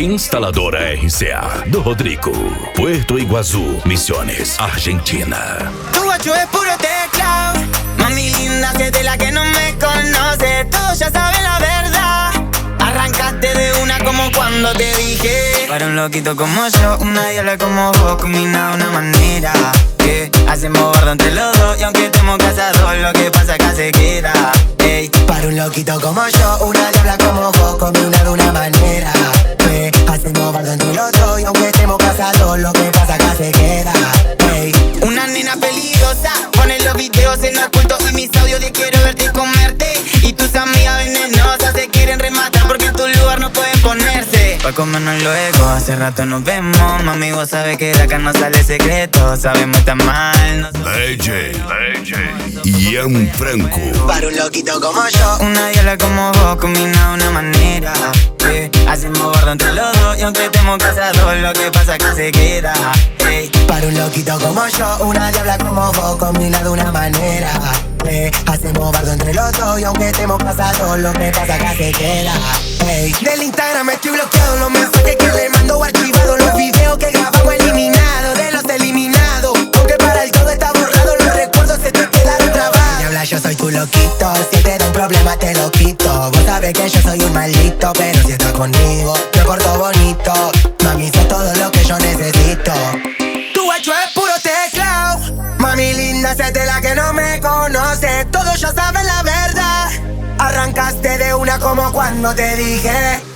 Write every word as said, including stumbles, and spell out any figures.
Instaladora R C A do Rodrigo, Puerto Iguazú, Misiones, Argentina. Tu guacho es puro teclado, mami linda, sé de la que no me conoce. Todos ya saben la verdad. Arrancaste de una como cuando te dije. Para un loquito como yo, una diabla como vos, combina de una manera que hacemos bordo entre los dos. Y aunque estemos casados, lo que pasa acá se queda. Ey. Para un loquito como yo, una diabla como vos, combina de una manera que hacemos bordo entre los dos. Y aunque estemos casados, lo que pasa acá se queda. Ey. Una nena peligrosa, pone los videos en oculto y mis audios de quiero verte y comerte. Y tus amigas venenosas se quieren rematar porque en tu lugar no pueden ponerse. Pa' comernos luego, hace rato nos vemos. Mami, vos sabes que de acá no sale secreto. Sabemos estar mal, no somos... D J, Ian Franco. Para un loquito como yo, una diabla como vos, combina de una manera que hacemos bordo entre los dos. Y aunque estemos casados, lo que pasa acá se queda. Ey. para un loquito como yo, una diabla como vos, combina de una manera que hacemos bardo entre los dos. Y aunque estemos casados, lo que pasa acá se queda. Ey. Del Instagram estoy bloqueado, los mensajes que le mando archivados, los videos que grabamos eliminados, de los eliminados. Aunque para el todo está borrado, los recuerdos se te quedaron grabados. Diabla, yo soy tu loquito, si te da un problema te lo quito. Vos sabés que yo soy un maldito, pero si estás conmigo, me porto bonito. Mami, sos todo lo que yo necesito. Tu guacho es puro teclado, mami linda, sé de la que no me conoce. Todos ya saben la verdad. Arrancaste de una como cuando te dije.